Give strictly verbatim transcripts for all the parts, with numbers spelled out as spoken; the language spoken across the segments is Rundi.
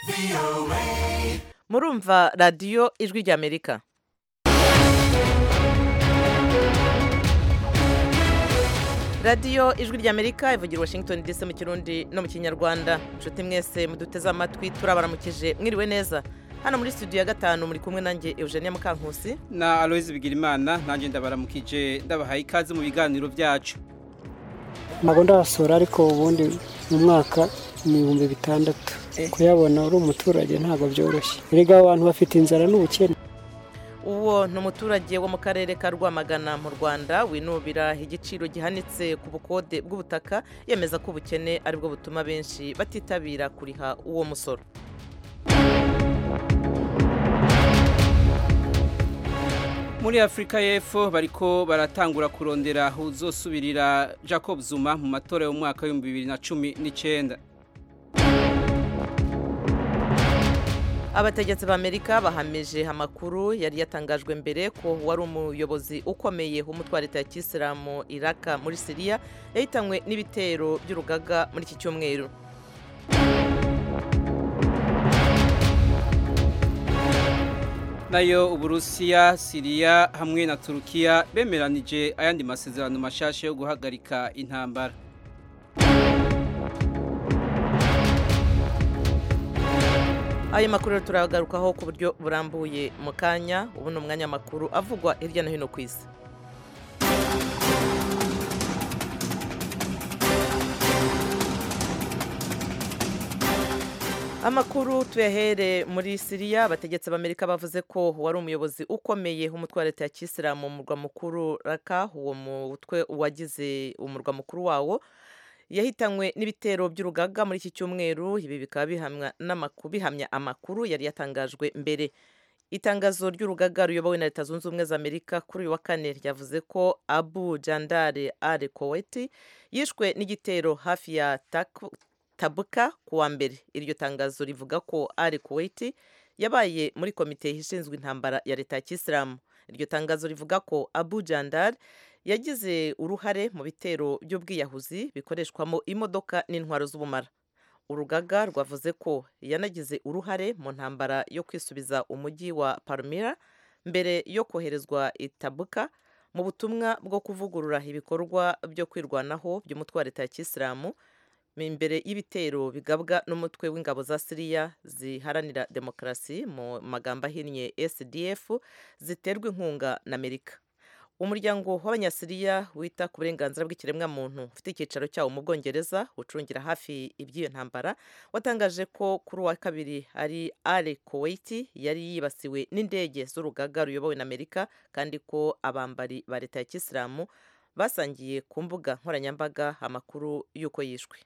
murumva radiyo ijwi ry'Amerika. radiyo ijwi ry'Amerika ivugira Washington D C mu Kirundi no mu Kinyarwanda. Inshuti mwese muduteze amatwi turabaramukije mwiriwe neza. Hano muri studio ya gatanu muri kumwe nanjye Eugenia Mukankusi na Aloise Bigirimana. Nanjye ndabaramukije ndabahaye ikaze mu biganiro byacu. Ntabwo ndabasura ariko ubundi mu mwaka ibihumbi bitandatu kuyabona uri umuturage ntabwo byoroshye. Erega abantu bafite inzara n'ubukene. Uwo ni umuturage wo mu karere ka Rwamagana mu Rwanda winubira igiciro gihanitse ku bukode bw'ubutaka, yemeza ko ubukene aribwo butuma benshi batitabira kuriha uwo musoro. Muri Afrika y'Epfo bariko baratangura kurondera uzosubirira Jacob Zuma mu matora yo mu mwaka wa bibiri na cumi n'icyenda. Abategetsi b'Amerika bahamije amakuru yari yatangajwe mbere ko wari umuyobozi ukomeye w'umutwe wa leta ya Kisilamu Iraq muri Syria yahitanywe n'ibitero by'urugaga muri iki cyumweru. Nayo Uburusiya, Syria hamwe na Turukiya bemeranije ayandi masezerano mashasha yo guhagarika intambara. Ayo makuru turagarukaho ku buryo burambuye mu kanya. Ubu ni umwanya makuru avugwa hirya no hino ku isi. Amakuru tuyahere muri Syria. Abategetsi b'Amerika bavuze ko wari umuyobozi ukomeye w'umutwe wa leta ya Kisilamu mu murwa mukuru Raqqa, uwo mutwe wagize umurwa mukuru wawo yahitanywe n'ibitero by'urugaga muri iki cyumweru. Ibi bikaba bihamya n'amakuru bihamya amakuru yari yatangajwe mbere. Itangazo ry'urugaga ruyobowe na Leta Zunze Ubumwe za Amerika kuri uyu wa kane ryavuze ko Abu Jandar al-Kuwaiti yishwe n'igitero hafi ya Tabuka kuwa mbere. Iryo tangazo rivuga ko al-Kuwaiti yabaye muri komite ishinzwe intambara ya leta ya Kisilamu. Iryo tangazo rivuga ko Abu Jandar yagize uruhare mu bitero by'ubwiyahuzi bikoreshwamo imodoka n'intwaro z'ubumara. Urugaga rwavuze ko yanagize uruhare mu ntambara yo kwisubiza umujyi wa Palmyra mbere yo koherezwa i Tabuka mu butumwa bwo kuvugurura ibikorwa byo kwirwanaho by'umutwe wa leta ya Kisilamu imbere y'ibitero bigabwa n'umutwe w'ingabo za Syria ziharanira demokarasi mu magambo ahinnye S D F ziterwa inkunga na Amerika. Umuryango w'Abanyasiriya wita ku burenganzira bw'ikiremwa muntu ufite icyicaro cyawo mu Bwongereza ucungira hafi iby'iyo ntambara watangaje ko kuri wa kabiri ari al-Kuwaiti yari yibasiwe n'indege z'urugaga ruyobowe na Amerika, kandi ko abambari ba leta ya Kisilamu basangiye ku mbuga nkoranyambaga amakuru y'uko yishwe.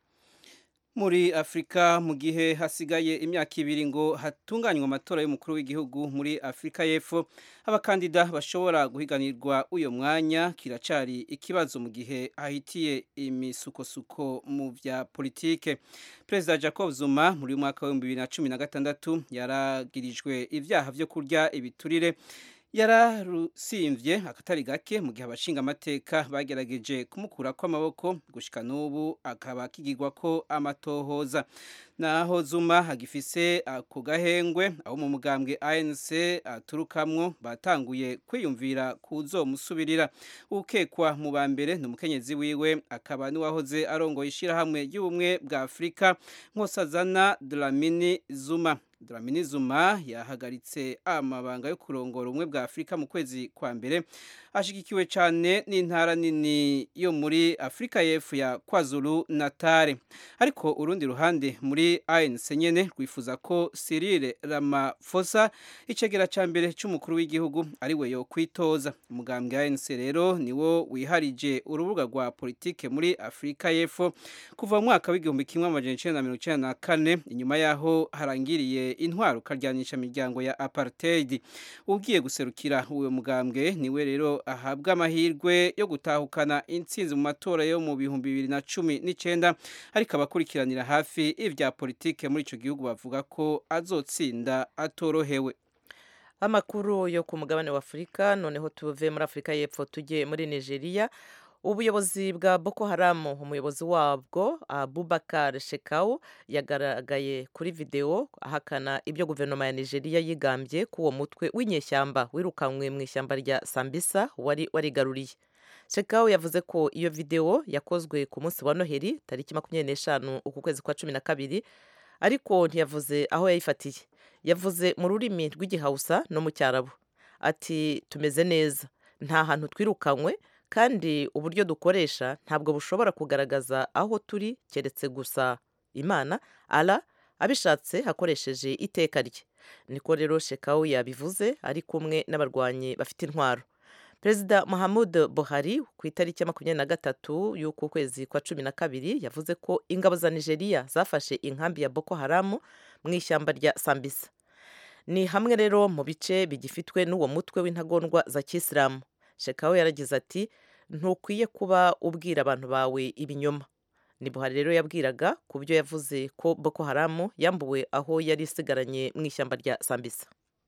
Muri Afrika mu gihe hasigaye imyaka ibiri ngo hatunganywe amatora y'umukuru w'igihugu muri Afrika y'Epfo, abakandida bashobora guhiganirwa uyo mwanya kiracari ikibazo mu gihe hahitiye imisukosuko mu vya politike. Perezida Jacob Zuma muri mwaka wa bibiri na cumi na gatandatu yaragirijwe ivyaha vyo kurya ibiturire, yararusimvye akatari gake mu gihe abashinga amateka bagerageje kumukura ko amaboko gushika n'ubu akaba kigirwa ko amatohoza. Naho Zuma hagifise ako gahengwe aho mu mugambwe A N C aturukamwo batanguye kwiyumvira kuzomusubirira. Ukekwa mu bambere n'umukenyezi wiwe akaba niwahoze arongoye ishirahamwe y'ubumwe bwa Afrika Nkosazana Dlamini Zuma. Dlamini Zuma yahagaritse amabanga yo kurongora umwe bwa Afrika mu kwezi kwa mbere, ashigikiwe cyane n'intara nini yo muri Afrika y'Epfo ya KwaZulu Natal. Ariko urundi ruhande muri A N C nyene rwifuza ko Cyril Ramaphosa icegera ca mbere c'umukuru w'igihugu ari we yo kwitoza. Umugambwe A N C rero niwo wiharije urubuga rwa politike muri Afrika y'Epfo kuva mu mwaka w'igihumbi kimwe amajana icenda na mirongo icenda na kane, inyuma yaho harangiriye intwaro karyanisha imiryango ya apartheid. Ugiye guserukira uwo mugambwe niwe rero ahabwa amahirwe yo gutahukana intsinzi mu matora yo mu bihumbi bibiri na cumi n'icenda, ariko abakurikiranira hafi ivya politike muri ico gihugu bavuga ko azotsinda atorohewe. Amakuru yo ku mugabane wa Afrika, noneho tuve muri Afrika y'Epfo tujye muri Nigeria. ubuyobozi bwa Boko Haram umuyobozi wabwo Abubakar Shekau yagaragaye kuri video ahakana ibyo guverinoma ya Nigeria yigambye ko uwo mutwe w'inyeshyamba wirukanywe mu ishyamba rya Sambisa wari warigaruriye. Shekau yavuze ko iyo video yakozwe ku munsi wa Noheli tariki makumyabiri n'eshanu uku kwezi kwa cumi na kabiri, ariko ntiyavuze aho yayifatiye. Yavuze mu rurimi rw'Igihausa no mu Cyarabu ati tumeze neza, nta hantu twirukanywe, kandi uburyo dukoresha ntabwo bushobora kugaragaza aho turi keretse gusa Imana Allah abishatse hakoresheje iteka rye. Niko rero Shekau yabivuze ari kumwe n'abarwanyi bafite intwaro. Perezida Muhammadu Buhari ku itariki ya makumyabiri na gatatu y'uku kwezi kwa cumi na kabiri yavuze ko ingabo za Nigeria zafashe inkambi ya Boko Haram mu ishyamba rya Sambisa. Ni hamwe rero mu bice bigifitwe n'uwo mutwe w'intagondwa za Kisilamu. Shekau yaragize ati ntukwiye kuba ubwira abantu bawe ibinyoma. Ni Buhari rero yabwiraga ku byo yavuze ko Boko Haram yambuwe aho yari isigaranye mu ishyamba rya Sambisa.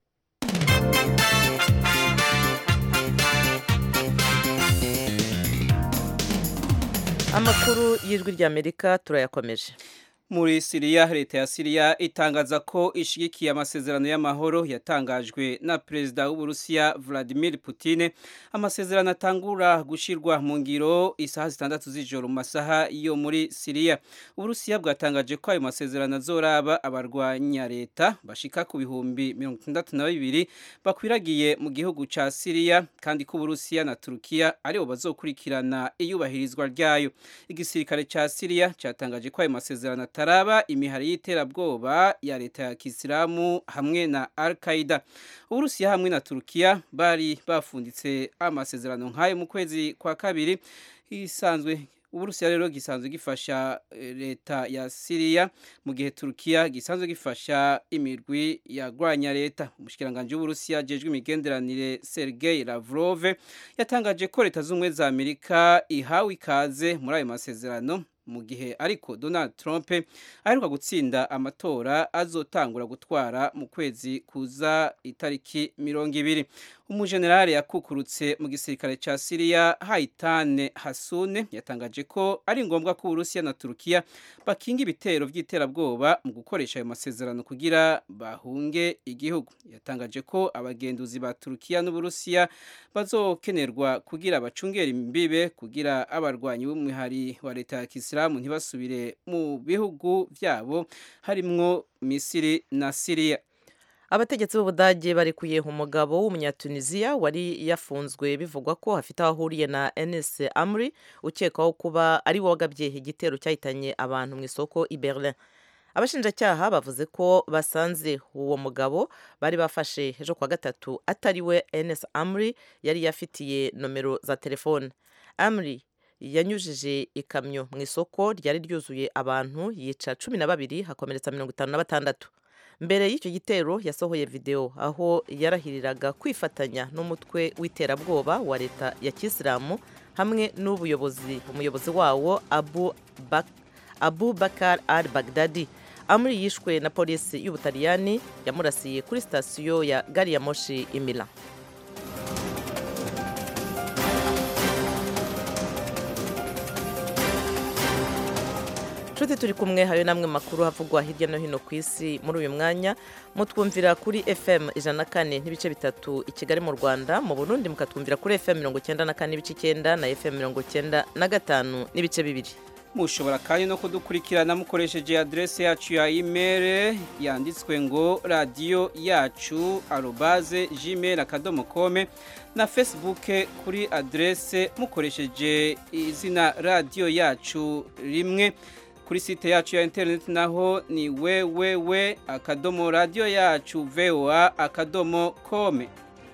Amakuru y'ijwi ry'Amerika turayakomeje. Muri Syria, leta ya Syria itangaza ko ishigikiye amasezerano y'amahoro yatangajwe na Perezida w'Uburusiya Vladimir Putin. Amasezerano atangura gushirwa mu ngiro isaha zitandatu z'ijoro mu masaha yo muri Syria. Uburusiya bwatangaje ko ayo masezerano azoraba abarwanya leta bashika ku bihumbi mirongo itandatu na bibiri bakwiragiye mu gihugu ca Syria, kandi ko Uburusiya na Turukiya aribo bazokurikirana iyubahirizwa ryayo. Igisirikare ca Syria cyatangaje ko ayo masezerano taraba imihari y'iterabwoba ya leta ya Kisilamu hamwe na Al-Qaeda. Uburusiya hamwe na Turukiya bari bafunditse amasezerano nk'ayo mu kwezi kwa kabiri. Isanzwe Uburusiya rero gisanzwe gifasha leta ya Syria mu gihe Turukiya gisanzwe gifasha imirwi yagwanya leta. Umushikiranganje w'Uburusiya jejwe imigenderanire Sergei Lavrov yatangaje ko leta z'umwe za Amerika ihawe ikaze muri ayo masezerano, mu gihe ariko Donald Trump aheruka gutsinda amatora azotangura gutwara mu kwezi kuza itariki mirongo ibiri. Umujenerali yakukurutse mu gisirikare ca Syria Haitane Hasune yatangaje ko ari ngombwa ko Uburusiya na Turukiya bakinga ibitero vy'iterabwoba mu gukoresha ayo masezerano kugira bahunge igihugu. Yatangaje ko abagenduzi ba Turukiya n'Uburusiya bazokenerwa kugira bacungera imbibe kugira abarwanyi b'umwihari wa leta ya Kisilamu ntibasubire mu bihugu vyabo harimwo Misiri na Syria. Abategetsi b'Ubudage barikuye umugabo w'Umunyatuniziya wari yafunzwe bivugwa ko afite aho ahuriye na Enes Amri ukekwaho kuba ari we wagabye igitero cyahitanye abantu mu isoko i Berlin. Abashinjacyaha bavuze ko basanze uwo mugabo bari bafashe ejo kwa gatatu atari we Enes Amri yari yafitiye nomero za telefone. Amri yanyujije ikamyo mu isoko ryari ryuzuye abantu yica cumi na babiri hakomeretsa mirongo itanu na batandatu. Mbere y'icyo gitero yasohoye video aho yarahiriraga kwifatanya n'umutwe w'iterabwoba wa leta ya Kisilamu hamwe n'ubuyobozi umuyobozi wawo Abu Bak Abu Bakar al-Baghdadi. Amri yishwe na polisi y'Ubutaliyani yamurasiye kuri sitasiyo ya gari ya moshi i Milan. Nshuti turi kumwe hayo namwe makuru havugwa hirya no hino ku isi muri uyu mwanya, mutwumvira kuri F M ijana na kane n'ibice bitatu i Kigali mu Rwanda, mu Burundi mukatwumvira kuri F M mirongo icyenda na kane n'ibice icyenda na F M mirongo icyenda na gatanu n'ibice bibiri. Mushobora kandi no kudukurikirana mukoresheje adresse yacu ya email yanditswe ngo radio yacu arobase gmail akadomo com, na Facebook kuri adresse mukoresheje izina radio yacu rimwe. Kuri site yacu ya internet naho ni www akadomo radio yacu voa akadomo com.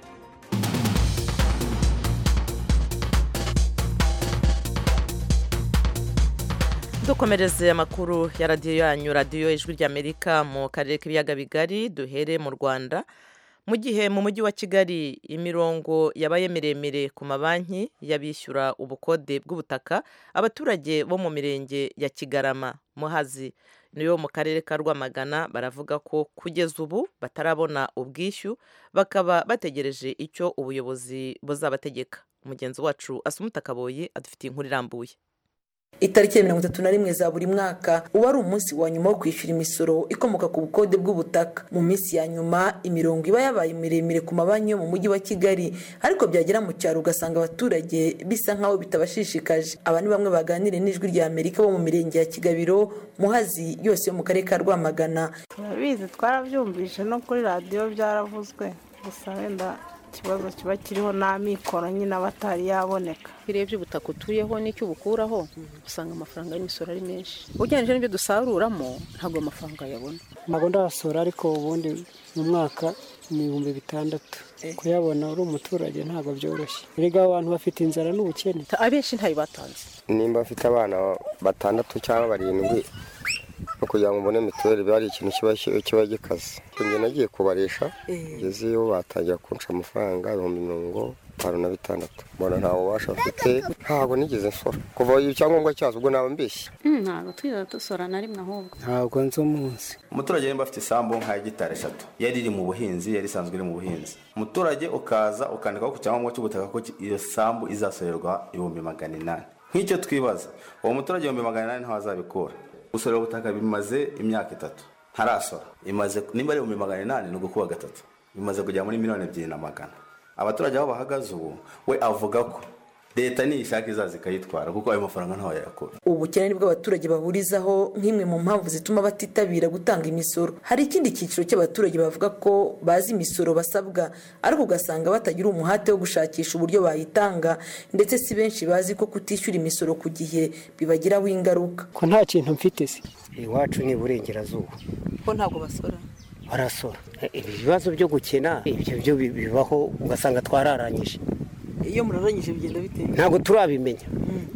Dukomereze amakuru ya radio yanyu radio ijwi ry'Amerika mu karere k'ibiyaga bigari, duhere mu Rwanda. Mu gihe mu mujyi wa Kigali imirongo yabaye miremire ku mabanki y'abishyura ubukode bw'ubutaka, abaturage bo mu mirenge ya Kigarama, Muhazi niyo mu karere ka Rwamagana baravuga ko kugeza ubu batarabona ubwishyu, bakaba bategereje icyo ubuyobozi buzabategeka. umugenzi wacu Asumuta Kaboyi adufitiye inkuru irambuye. Itariki ya mirongo itatu na rimwe za buri mwaka uba ari umunsi wa nyuma wo kwishyura imisoro ikomoka ku bukode bw'ubutaka. Mu minsi ya nyuma imirongo iba yabaye miremire ku mabanki yo mu mujyi wa Kigali, ariko byagera mu cyaro ugasanga abaturage bisa nkaho bitabashishikaje. Aba ni bamwe baganire n'Ijwi rya Amerika bo mu mirenge ya Kigabiro, Muhazi yose yo mu karere ka Rwamagana. Turabizi, twarabyumvise no kuri radiyo byaravuzwe, gusa wenda ikibazo kiba kiriho n'amikoro nyine abatari yaboneka. Birebye ubutaka utuyeho n'icyo ubukuraho usanga amafaranga y'imisoro ari menshi, ugereranyije n'ibyo dusaruramo ntabwo amafaranga yabona. Ntabwo ndasora, ariko ubundi mu mwaka ni ibihumbi bitandatu. Kuyabona uri umuturage ntabwo byoroshye. Erega abantu bafite inzara n'ubukene, abenshi ntayo batanze. Nimba afite abana batandatu cyangwa barindwi no kugira ngo mbone mituweli biba ari ikintu kiba kiba gikaze. Njye nagiye kubarisha ngeze iyo batangira kunca amafaranga ibihumbi mirongo itanu na bitandatu. Mbona ntawe ubasha afite, ntabwo nigeze nsora kuva icyangombwa cyazo, ubwo naba mbeshye. Ntabwo twiza dusora na rimwe ahubwo. Ntabwo nzi umunsi. Umuturage nimba afite isambu nka hegitari eshatu yari iri mu buhinzi, yari isanzwe iri mu buhinzi, umuturage ukaza ukandikaho ku cyangombwa cy'ubutaka ko iyo sambu izasorerwa ibihumbi magana inani. Nk'icyo twibaza, uwo muturage ibihumbi magana inani ntaho azabikura. Gusorera ubutaka bimaze imyaka itatu ntarasora, imaze nimba ari ibihumbi magana inani no gukuba gatatu, bimaze kujya muri miliyoni ebyiri na magana. Abaturage aho bahagaze ubu, we avuga ko leta niyishaka izaza ikayitwara kuko ayo mafaranga ntaho yayakura. Ubukene nibwo abaturage bahurizaho nk'imwe mu mpamvu zituma batitabira gutanga imisoro. Hari ikindi cyiciro cy'abaturage bavuga ko bazi imisoro basabwa, ariko ugasanga batagira umuhate wo gushakisha uburyo bayitanga, ndetse si benshi bazi ko kutishyura imisoro ku gihe bibagiraho ingaruka. Ko nta kintu mfite se. Iwacu ni Burengerazuba. Ko ntabwo basora. Barasora. Ibibazo byo gukena ibyo byo bibaho, ugasanga twararanyije. Iyo muraranyije bigenda bite? Ntabwo turabimenya.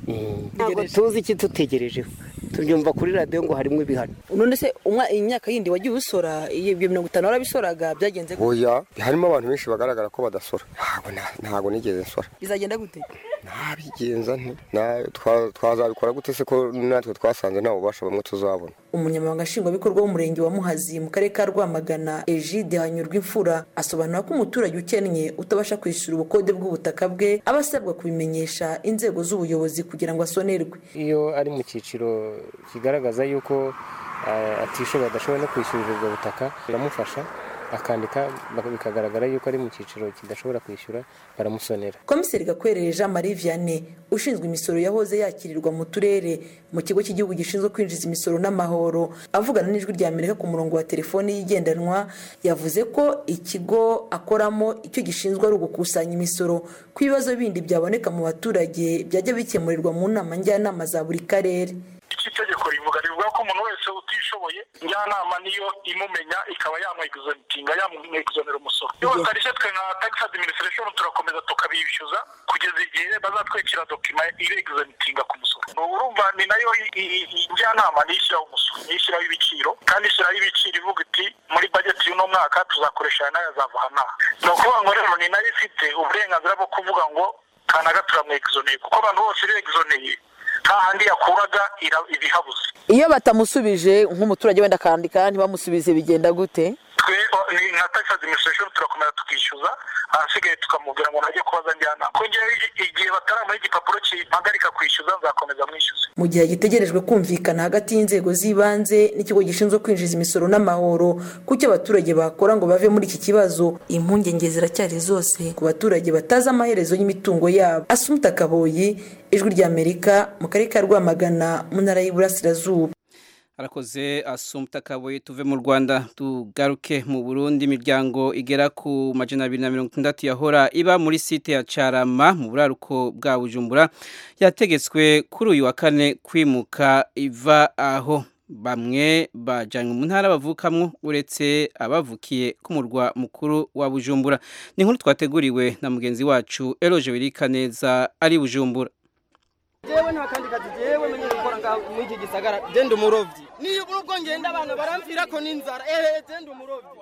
Ntabwo tuzi iki tutegerejeho. Tubyumva kuri radio ngo harimo ibihano. None se umwa imyaka yindi wagiye usora ibyo mirongo itanu warabisoraga byagenze gute? Oya, harimo abantu benshi bagaragara ko badasora. Ntabwo ntabwo nigeze nsora. Bizagenda gute? Nabigenza nti na twazabikora gute se ko natwe twasanze ntawo ubasha bamwe tuzabona. Umunyamabanga nshingwabikorwa w'umurenge wa Muhazi mu karere ka Rwamagana, Egide Hanyurwa Imfura, asobanura ko umuturage ukennye utabasha kwishyura ubukode bw'ubutaka bwe abasabwa kubimenyesha inzego z'ubuyobozi kugira ngo asonerwe. Iyo ari mu cyiciro kigaragaza yuko atishoboye adashobora no kwishyurira ubwo butaka, biramufasha akandika bikagaragara yuko ari mu cyiciro kidashobora kwishyura, baramusonera. Komiseri Gakwerere Jean Marie Vianney ushinzwe imisoro yahoze yakirirwa mu turere mu kigo cy'igihugu gishinzwe kwinjiza imisoro n'amahoro, avugana n'Ijwi rya Amerika ku murongo wa telefoni yigendanwa, yavuze ko ikigo akoramo icyo gishinzwe ari ugukusanya imisoro, ku bibazo bindi byaboneka mu baturage byajya bikemurirwa mu nama njyanama za buri karere. Itegeko rivuga rivuga ko umuntu wese utishoboye njyanama niyo imumenya ikaba yamweguzanitinga yamweguzanira umusoro. Iyo batarishye twe nka tax administration turakomeza tukabishyuza kugeza igihe bazatwekera dokima ireguzanitinga ku musoro. Urumva ni nayo njyanama nishyiraho umusoro, nishyiraho ibiciro, kandi ishyiraho ibiciro ivuga iti muri budget y'uno mwaka tuzakoresha nayo azava hana. Ni ukuvuga ngo rero ni nayo ifite uburenganzira bwo kuvuga ngo kanaga turamweguzaniye, kuko abantu bose bireguzaniye handi yakuraga ibihabuze. Iyo batamusubije nk'umuturage wenda akandika ntibamusubize bigenda gute? Twe ni nka tax administration turakomeza tukishyuza, ahasigaye tukamubwira ngo najye kubaza njyana ko ngiye igihe bataramuha igipapuro kimpagarika kwishyuza nzakomeza mwishyuze. Mu gihe gitegerejwe kumvikana hagati y'inzego z'ibanze n'ikigo gishinzwe kwinjiza imisoro n'amahoro kucyo abaturage bakora ngo bave muri iki kibazo, impungenge ziracyari zose ku baturage batazi amaherezo y'imitungo yabo. Asumuta Kaboyi, Ijwi rya Amerika mu karere ka Rwamagana mu ntara y'Iburasirazuba. Arakoze Asumuta Kaboyi. Tuve mu Rwanda tugaruke mu Burundi. Imiryango igera ku majana abiri na mirongo itandatu yahora iba muri site ya Carama mu buraruko bwa Bujumbura yategetswe kuri uyu wa kane kwimuka iva aho. Bamwe bajanywe mu ntara bavukamwo uretse abavukiye ku murwa mukuru wa Bujumbura. Ni nkuru twateguriwe na mugenzi wacu Eloge Wirikaneza ari Bujumbura. Jewe nta kandi kazi jewe menye gukora ngaho muri iki gisagara genda umurovyi niyo ubwo ngenda abantu baramvira ko n'inzara ehe zenda umurovyi.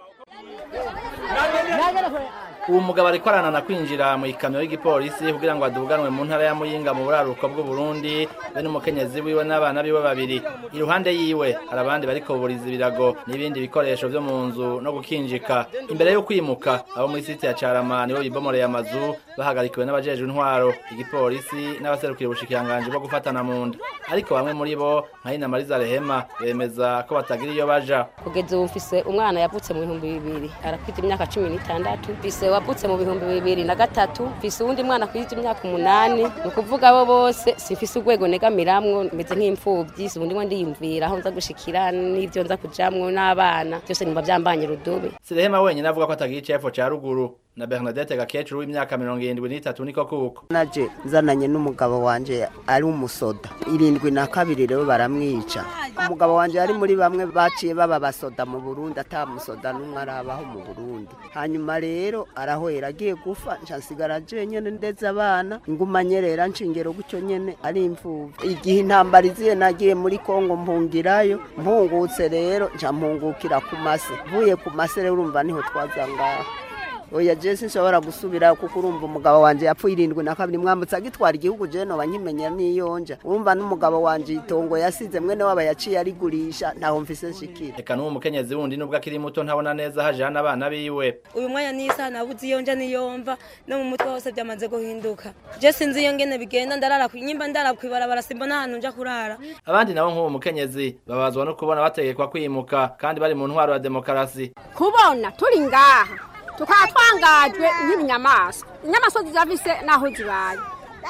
uwo mugabo ariko aranana kwinjira mu ikamyo y'igipolisi kugira ngo aduganwe mu ntara ya Muyinga mu buraruko bw'u Burundi be n'umukenyezi wiwe n'abana biwe babiri. Iruhande yiwe hari abandi bariko buriza ibirago n'ibindi bikoresho vyo mu nzu no gukinjika. Imbere yo kwimuka abo muri site ya Carama nibo bibomoreye amazu bahagarikiwe n'abajejwe intwaro, igipolisi n'abaserukira ubushikiranganje bwo gufatana mu nda. Ariko bamwe muri bo nka Ina Mariza Rehema bemeza ko batagira iyo baja. Kugeza ubu mfise umwana yavutse mu bihumbi bibiri arafite imyaka cumi n'itandatu, mfise wavutse mu bihumbi bibiri na gatatu, mfise uwundi mwana afite imyaka umunani. Ni kuvuga abo bose simfise urwego negamiramwo, meze nk'imfuvyi, ubundi ngo ndiyumvira aho nza gushikira n'ivyo nza kujamwo n'abana byose nimba byambanye rudobe. Sirehema wenyine avuga ko atagira icefo ca ruguru. Na Bernadette Gakecuru w'imyaka mirongo irindwi n'itatu niko kuko. Naje nzananye n'umugabo wanje ari umusoda. irindwi na kabiri rero baramwica. Umugabo wanje ari muri bamwe baciye baba basoda mu Burundi atamusoda n'umwe arabaho mu Burundi. Hanyuma rero arahwera agiye gufa ncasigara je nyene ndeze abana inguma nyerera nshingero gucyo nyene ari imvuvu. Igihe intambara iziye nagiye muri Kongo mpungirayo mpungutse rero nca mpungukira ku mase. Vuye ku mase rero urumva niho twazanga. Oya Jesse nshobora gusubira kuko urumva umugabo wanje yapfuye irindwi na kabiri mwambutse agitwara igihugu je no bankimenya niyonja. Urumva n'umugabo wanje itongo yasize mwene waba yaciye arigurisha ntaho mfise nshikira. Eka n'uwo mukenyezi wundi nubwo akiri muto ntabona neza hajana abana biwe. Uyu mwanya nisa nabuze iyonja niyomva no mu mutwe hose byamaze guhinduka. Je sinzi iyo ngene bigenda ndarara kunyimba ndara kwibarabara simbona ahantu nja kurara. Abandi nabo nk'uwo mukenyezi babazwa no kubona bategekwa kwimuka kandi bari mu ntwaro ya demokarasi. Kubona turi ngaha tukatwangajwe nk'ibinyamaswa. Inyamaswa zizavise naho zibaye.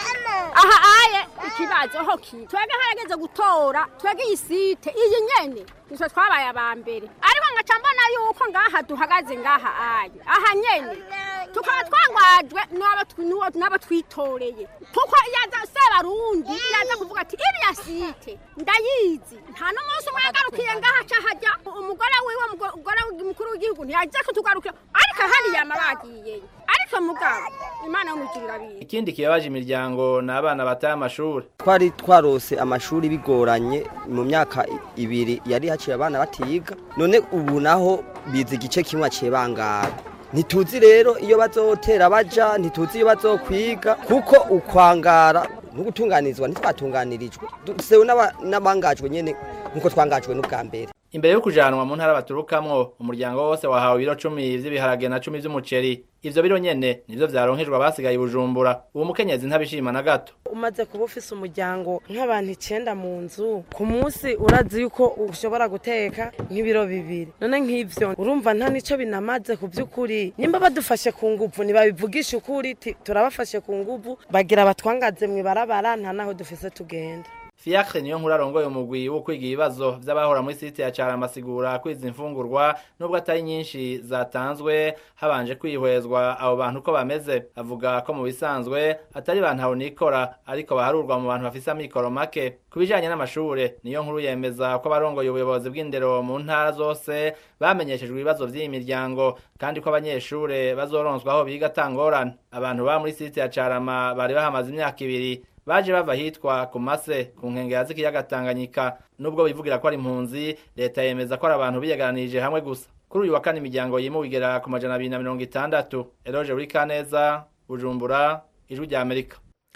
Aha aye ikibazo ho ki. Twege harageze gutora, twege isite iyi nyene. Nitwe twabaye abambere. Ariko ngaca mbona yuko ngaha duhagaze ngaha aye. Aha nyene tukaba twangajwe n'abo n'abo twitoreye. Kuko yaza sebarundi yaza kuvuga ati iri yasite ndayizi. Nta no munsi mwagarukiye ngaha cyahajya umugore wiwe umugore mukuru w'igihugu ntiyaje kutugarukira. Ariko handi yamaragiye. Ariko mugabo Imana umugirira biye. Ikindi kibabaje imiryango n'abana bataye amashuri. Twari twarose amashuri bigoranye mu myaka ibiri yari haciye abana batiga. None ubu naho bize igice kimwe aciye bangara. Ntituzi rero iyo bazotera baja, ntituzi iyo bazokwiga kuko ukwangara no gutunganizwa ntitwatunganirijwe. Dusewe n'abangajwe nyene nkuko twangajwe n'ubwa mbere. Imbere yo kujanwa mu ntara baturukamwo umuryango wose wahawe ibiro cumi vy'ibiharage na cumi vy'umuceri. Ivyo biro nyene nivyo vyaronkejwe abasigaye Bujumbura. Uwo mukenyezi ntabishima na gato. Umaze kuba ufise umuryango nk'abantu icenda mu nzu ku munsi urazi yuko ushobora guteka nk'ibiro bibiri. None nk'ivyo urumva nta nico binamaze ku by'ukuri. Nimba badufashe ku nguvu nibabivugisha ukuri turabafashe ku nguvu bagira batwangaze mwibarabara nta naho dufise tugenda. Fiacre niyo nkuru arongoye umugwi wo kwiga ibibazo vy'abahora muri site ya Carama asigura kwiza imfungurwa nubwo atari nyinshi zatanzwe habanje kwihwezwa abo bantu ko bameze. Avuga ko mu bisanzwe atari bantu aho nikora ariko baharurwa mu bantu bafise amikoro make. Kubijanye n'amashure niyo nkuru yemeza ko abarongoye ubuyobozi bw'indero mu ntara zose bamenyeshejwe ibibazo vy'iyi miryango kandi ko abanyeshure bazoronswa aho biga tangorana. Abantu ba muri site ya Carama bari bahamaze imyaka ibiri baje bava hitwa ku mase ku nkengera z'ikiyaga Tanganyika. Nubwo bivugira ko ari impunzi, leta yemeza ko ari abantu biyegaranirije hamwe gusa. Kuri uyu wa kane imiryango yimuwe igera ku majana abiri na mirongo itandatu. Eroge Urikaneza, Bujumbura, Ijwi rya Amerika.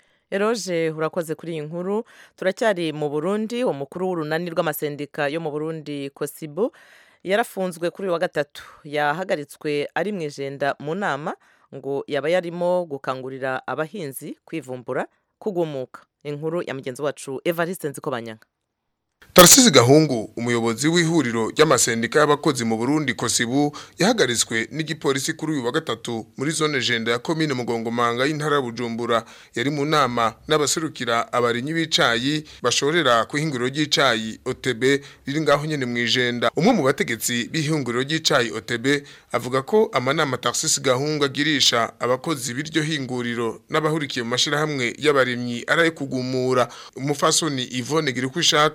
Eroge urakoze kuri iyi nkuru. Turacyari mu Burundi, umukuru w'urunani rw'amasendika yo mu Burundi Kosibu yarafunzwe kuri uyu wa gatatu. Yahagaritswe ari mu ijenda mu nama ngo yaba yarimo gukangurira abahinzi kwivumbura kugumuka. Inkuru ya mugenzi wacu Evariste Nzikobanyanga. Tarasizi Gahungu umuyobozi w'ihuriro ry'amasendika y'abakozi mu Burundi Kosibu yahagaritswe n'igipolisi kuri uyu wa gatatu muri zone jenda ya commune Mugongomanga y'intara Bujumbura. Yari mu nama n'abaserukira abarinyi b'icayi bashorera ku hinguriro ry'icayi O T B riri ngaho nyene mu ijenda. Umwe mu bategetsi b'ihinguriro ry'icayi O T B avuga ko amanama Tarasizi Gahungu agirisha abakozi b'iryo hinguriro n'abahurikiye mu mashirahamwe y'abarimyi araye kugumura. Umufasoni Yvonne Girikushaka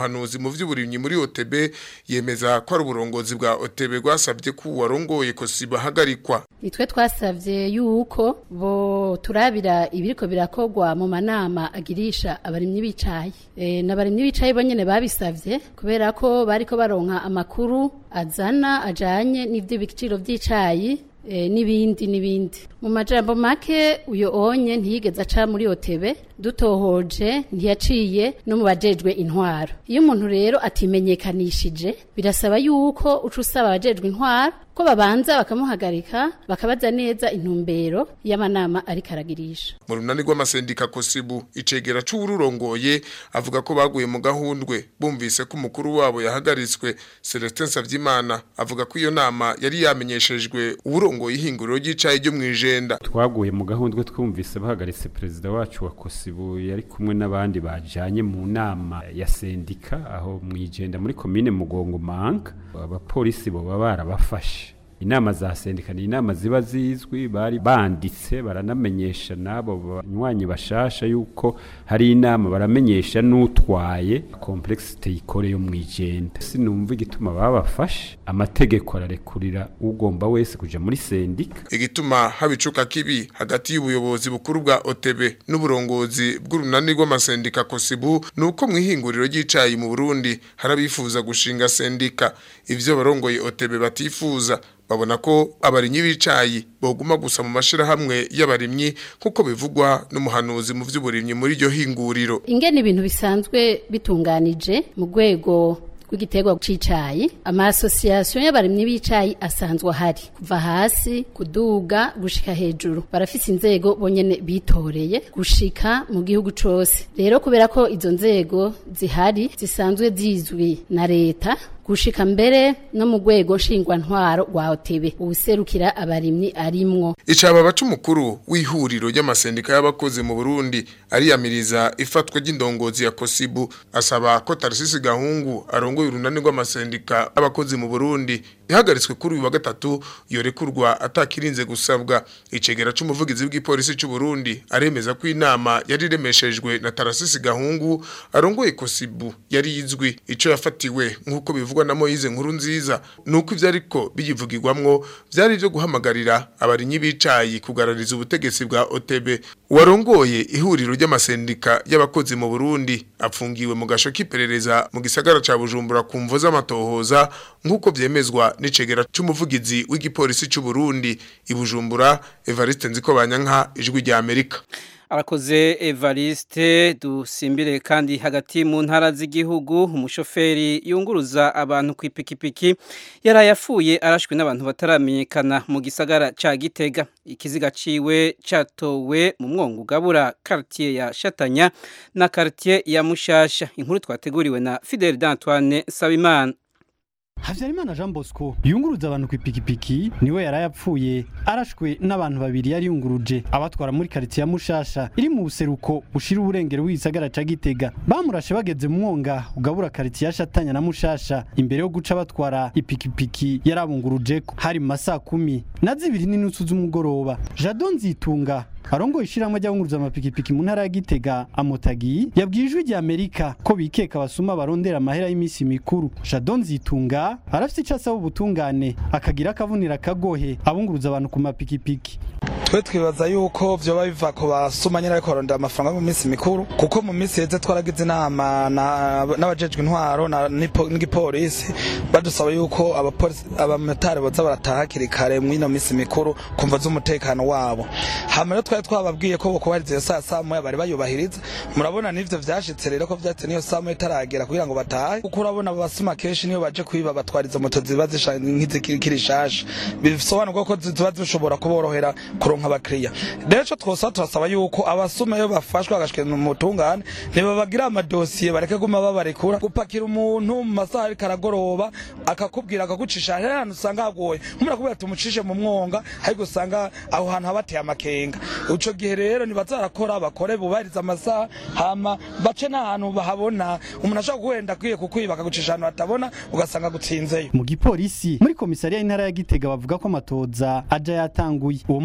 umuhanuzi mu vy'uburimyi muri O T B yemeza ko ari uburongozi bwa O T B gwasabye ko warongoye Kosibu hagarikwa. Nitwe twasavye yuko bo turabira ibiriko birakogwa mu manama agirisha abarimyi bicaye. E, n'abarimyi bicaye bonyene babisavye kubera ko bariko baronka amakuru azana ajanye n'ivyo biciro vy'icayi E, nibindi nibindi mu majambo make uyo onye ntiyigeze aca muri O T B dutohoje ntiyaciye no mu bajejwe intwaro. Iyo umuntu rero atimenyekanishije birasaba yuko uca usaba abajejwe intwaro ko babanza bakamuhagarika bakabaza neza intumbero y'amanama ari karagirisha. Mu runani rw'amasendika Kosibu icegera c'ururongoye avuga ko baguye mu gahundwe bumvise ko umukuru wabo yahagaritswe. Celestin Savyimana avuga ko iyo nama yari yamenyeshejwe uburongoye ihinguriro ry'icayi ryo mwijenda. Twaguye mu gahundwe twumvise bahagaritse perezida wacu wa Kosibu yari kumwe n'abandi bajanye mu nama ya sendika aho mwijenda muri komine Mugongomanga. Abapolisi bo barabafashe. Inama za sendika ni inama ziba zizwi bari banditse baranamenyesha nabo banywanyi bashasha yuko hari inama baramenyesha n'utwaye complexity ikore yo mwijenda. Sinumva igituma babafashe amategeko ararekurira ugomba wese kuja muri sendika. Igituma habicuka kibi hagati y'ubuyobozi bukuru bwa O T B n'uburongozi bw'urunani rw'amasendika Kosibu nuko mwihinguriro ry'icayi mu Burundi harabifuza gushinga sendika. Ivyo barongoye O T B batifuza babona ko abarimyi bicayi boguma gusa mu mashira hamwe y'abarimyi kuko bivugwa n'umuhanuzi mu vy'uburimyi muri ryo hinguriro. Ingene ibintu bisanzwe bitunganije mu rwego rw'igiterwa c'icayi ama association y'abarimyi bicayi asanzwe ahari kuva hasi kuduga gushika hejuru barafise inzego bonyene bitoreye gushika mu gihugu cose. Rero kubera ko izo nzego zihari zisanzwe zizwi na leta gushika mbere no mu rwego nshingwa ntwaro rwa O T B ubuserukira abarimyi arimwo. Icaba bacu mukuru w'ihuriro ry'amasendika y'abakozi mu Burundi ariyamiriza ifatwa ry'indongozi ya Kosibu asaba ko Tarsisi Gahungu arongoye urunani rw'amasendika y'abakozi mu Burundi ihagaritswe kuri uyu wa gatatu yorekurwa atakirinze gusabwa. Icegera c'umuvugizi w'igipolisi c'u Burundi aremeza ko inama yari remeshejwe na Tarsisi Gahungu arongoye Kosibu yari izwi ico yafatiwe nkuko bivugwa na Moise Nkurunziza nuko ivyo ariko biyivugirwamwo vyari byo guhamagarira abarinyi bicayi kugarariza ubutegetsi bwa O T B. Warongoye ihuriro ry'amasendika y'abakozi mu Burundi apfungiwe mu gasho k'iperereza mu gisagara ca Bujumbura ku mvo z'amatohoza nkuko vyemezwa n'icegera c'umuvugizi w'igipolisi c'u Burundi i Bujumbura. Evariste Nzikobanyanka, Ijwi rya Amerika. Arakoze Evariste. Dusimbire kandi hagati mu ntara z'igihugu umushoferi yunguruza abantu ku ipikipiki yarayafuye arashwe n'abantu bataramenyekana mu gisagara ca Gitega. Ikiziga ciwe catowe mu mwongo ugabura quartier ya Shatanya na quartier ya Mushasha. Inkuru twateguriwe na Fidel d'Antoine Sabimana. Havyarimana Jean Bosco yunguruza abantu ku ipikipiki niwe yarayapfuye arashwe n'abantu babiri yari yunguruje abatwara muri quartier ya Mushasha iri mu buseruko bushira uburengero w'isagara ca Gitega. Bamurashe bageze mu mwonga ugabura quartier ya Shatanya na Mushasha imbere yo guca batwara ipikipiki yarabunguruje ko hari mu masaa kumi na zibiri n'inusu z'umugoroba. Jadon Zitunga arongo ishiramwe ry'abunguruza amapikipiki mu ntara ya Gitega Amotagi yabwijwe rya Amerika ko bikeka basuma barondera amahera y'imisi mikuru. Jadon Zitunga arafite icasaba ubutungane akagira akavunira kagohe abunguruza abantu ku mapikipiki. Twe twibaza yuko vyoba biva ko basuma nyine ariko barondera amafaranga mu minsi mikuru kuko mu minsi yeze twaragize inama n'abajejwe intwaro n'igipolisi badusaba yuko abapolisi abamotari boza barataha hakiri kare mu ino minsi mikuru kumva z'umutekano wabo. Hama twari twababwiye ko bokubariza saa saa moya bari bayubahiriza. Murabona nivyo vyashitse rero ko vyatse niyo saa moya itaragera kugira ngo batahe kuko urabona abasuma keshi niyo baje kwiba batwariza moto ziba zishanye nk'izikiri shasha bisobanurwa ko ziba zishobora kuborohera kuronka abakiriya. Rero cyo twosa turasaba yuko abasuma yo bafashwa agashike mu mutungane niba bagira amadosiye bareke guma babarekura gupakira umuntu mu masaha ari karagoroba akakubwira akagucisha hano usanga hagoye umura kubera tumucishe mu mwonga hari gusanga aho hantu habateye amakenga. Uco gihe rero nibazarakora bakore bubariza amasaha hama bace n'ahantu bahabona umuntu ashaka guhenda kwiye kukwiba akagucisha ahantu atabona ugasanga gutsinzeyo. Mu gipolisi muri komisariya y'intara ya Gitega bavuga ko amatoza aja yatanguye. Uwo motari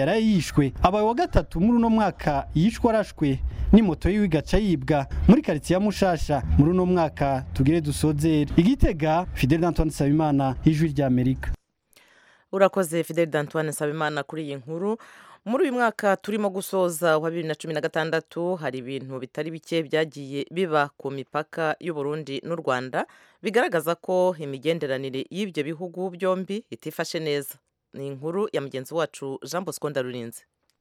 yari yishwe abaye wa gatatu muri uno mwaka yishwe arashwe ni moto yiwe igaca yibwa muri quartier ya Mushasha muri uno mwaka tugire dusozera Igitega Fidel Antoine Sabimana ijwi rya Amerika. Urakoze Fidel Antoine Sabimana kuri iyi nkuru. Muri uyu mwaka turimo gusoza wa bibiri na cumi na gatandatu hari ibintu bitari bike byagiye biba ku mipaka y'u Burundi n'u Rwanda bigaragaza ko imigenderanire y'ibyo bihugu byombi itifashe neza. Ni inkuru ya mugenzi wacu Jean Bosco Ndarurinze.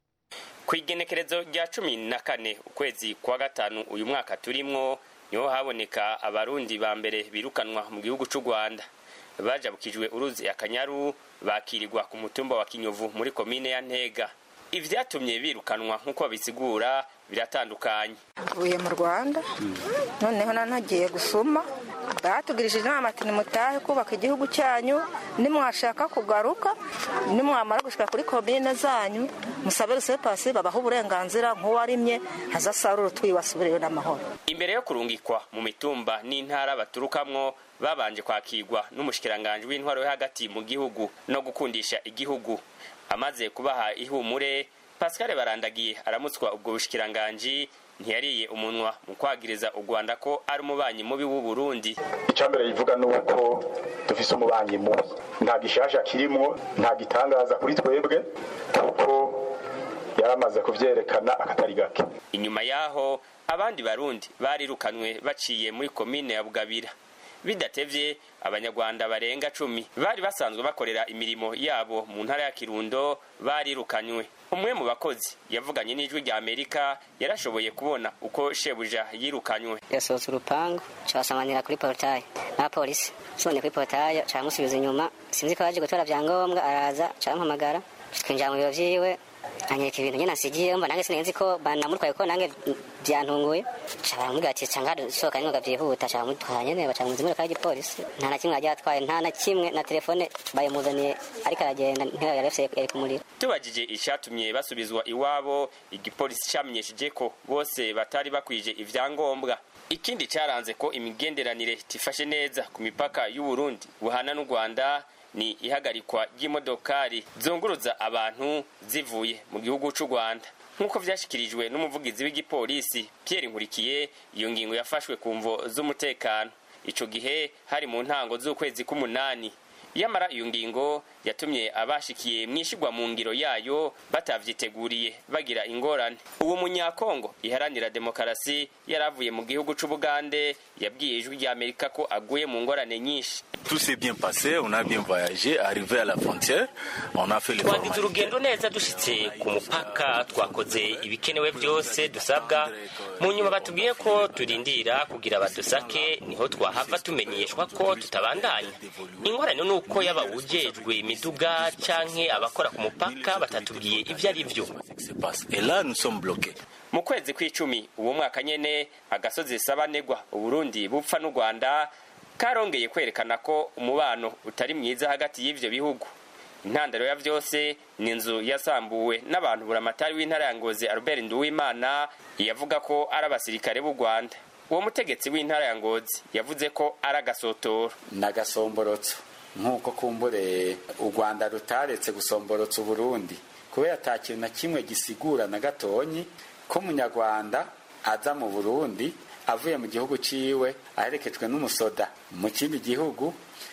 Ku igenekerezo rya cumi na kane ukwezi kwa gatanu uyu mwaka turimwo niho haboneka abarundi ba mbere birukanwa mu gihugu cy'u Rwanda. Bajabukijwe uruzi Akanyaru bakirirwa ku mutumba wa Kinyovu muri komine ya Ntega. Ivyatumye birukanwa nkuko babisigura biratandukanye. Uye mu Rwanda noneho nanagiye gusuma batugirishije inama ati nimutahe kubaka igihugu cyanyu nimwashaka kugaruka nimwamara gushika kuri komine zanyu musabe rusepasi babaho uburenganzira nk'uwarimye hazasarura twiwasubireyo n'amahoro. Imbere yo kurungikwa mu mitumba n'intara baturukamwo babanje kwakirwa n'umushikiranganje w'intwaro yo hagati mu gihugu no gukundisha igihugu. Amaze kubaha ihumure Pascal Barandagiye aramutswa ubwo bushikiranganje ntiyariye umunwa mu kwagiriza u Rwanda ko ari umubanyi mubi w'u Burundi. Icambere yivuga nuko dufise umubanyi mubi nta gishasha kirimo nta gitangaza kuri twebwe kuko yaramaze kuvyerekana akatari gake. Inyuma yaho abandi barundi barirukanwe baciye muri komine ya Bugabira. Bidatevye abanyarwanda barenga cumi bari basanzwe bakorera imirimo yabo mu ntara ya Kirundo barirukanywe. Umwe mu bakozi yavuganye n'ijwi rya Amerika yarashoboye kubona uko shebuja yirukanywe. Yasohotse urupangu casamanira kuri portail na polisi sone kuri portail camusubiza inyuma sinzi ko aje gutora vyangombwa araza campamagara twinjira mu biro vyiwe anyeka ibintu nyene nasigiye mba nange sinenzi ko banamutwaye ko nange byantunguye caramubwira ati cangado soka ninga vyihuta camutwaye nyene bacamuzimira kaje polisi nta na kimwe ajyatwaye nta na kimwe na telefone bayemuzaniye ariko aragenda ntiyo yarefse yari kumurira. Tubajije ishatumye basubizwa iwabo igipolisi cyamenyesheje ko bose batari bakwije ivyangombwa. Ikindi cyaranze ko imigenderanire tifashe neza ku mipaka y'u Burundi buhana n'u Rwanda ni ihagarikwa ry'imodokari zunguruza abantu zivuye mu gihugu cy'u Rwanda. Nkuko vyashikirijwe n'umuvugizi w'igipolisi Pierre Nkurikiye, iyo ngingo yafashwe ku mvo z'umutekano. Ico gihe hari mu ntango z'ukwezi k'umunani. Yamara iyo ngingo yatumye abashikiye mwishigwa mu ngiro yayo batavyiteguriye bagira ingorane. Uwo munyakongo iharanira demokarasi yaravuye mu gihugu c'Ubugande yabwiye ijwi rya Amerika ko aguye mu ngorane nyinshi. Tout s'est bien passé, on a bien voyagé, arrivé à la frontière, on a fait les formalités. Twagize urugendo neza dushitse ku mupaka twakoze ibikenewe byose dusabwa. Mu nyuma batubwiye ko turindira kugira badusake niho twahava tumenyeshwa ko tutabandanya. Ingorane nuko yaba ujejwe imiduga canke abakora ku mupaka batatubwiye ivyo ari byo. Et là nous sommes bloqués. Mu kwezi kw'icumi uwo mwaka nyene agasozi Sabanegwa Uburundi bupfa n'u Rwanda karongeye kwerekana ko umubano utari mwiza hagati y'ivyo bihugu. Intandaro ya vyose ni inzu yasambuwe n'abantu buramatari w'intara ya Ngozi Albert Nduwimana yavuga ko ari abasirikare b'u Rwanda. Uwo mutegetsi w'intara ya Ngozi yavuze ko ari agasotoro n'agasomborotso nkuko kumbure u Rwanda rutaretse gusomborotsa Burundi kubera atakintu na kimwe gisigura na gatonyi ko munyarwanda aza mu Burundi avuye mu gihugu ciwe aherekejwe n'umusoda mu kindi gihugu.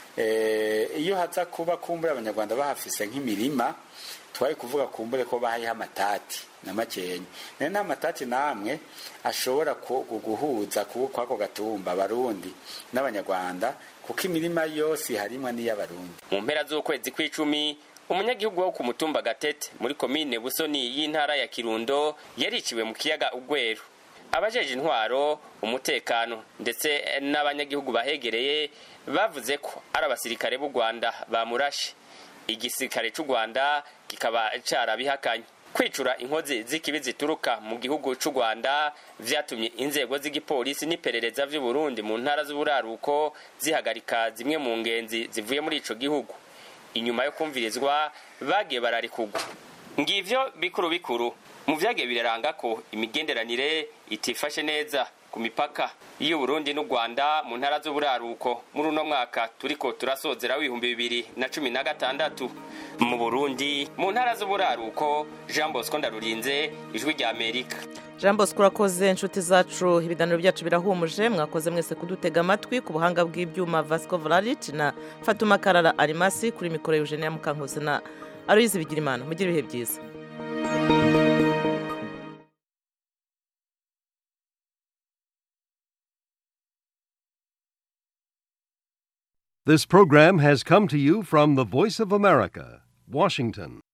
Eh, iyo haza kuba kumbure abanyarwanda bahafise nk'imirima twari kuvuga kumbure ko bahaye amatati n'amakenye nene nta matati namwe ashobora guhuza kwako gatumba Barundi n'abanyarwanda kuko imirima yose harimwa n'iy'abarundi. Mu mpera z'ukwezi kw'icumi umunyagihugu wo ku mutumba Gatete muri komine Busoni y'intara ya Kirundo yariciwe mu kiyaga Ugweru. Abajeje intwaro umutekano ndetse n'abanyagihugu bahegereye bavuze ko ari abasirikare b'u Rwanda bamurashe. Igisirikare cy'u Rwanda kikaba carabihakanye. Kwicura inkozi z'ikibi zituruka mu gihugu cy'u Rwanda vyatumye inzego z'igipolisi n'iperereza vy'u Burundi mu ntara z'uburaruko zihagarika zimwe mu ngenzi zivuye muri ico gihugu. Inyuma yo kumvirizwa bagiye bararikugwa. Ngivyo bikuru bikuru mu vyage biraranga ko imigenderanire itifashe neza ku mipaka iyo Burundi n'u Rwanda mu ntara z'uburaruko muri uno mwaka turiko turasozera w'ibihumbi bibiri na cumi na gatandatu. Mu Burundi mu ntara z'uburaruko, Jean Bosco Ndarurinze, Ijwi rya Amerika. Jean Bosco urakoze, inshuti zacu, ibiganiro byacu birahumuje, mwakoze mwese kudutega amatwi. Ku buhanga bw'ibyuma Vasco Vlalic na Fatuma Karara Arimasi, kuri mikoro Eugenia Mukankusi na Aloyizi Bigirimana. Mugire ibihe byiza. This program has come to you from the Voice of America, Washington.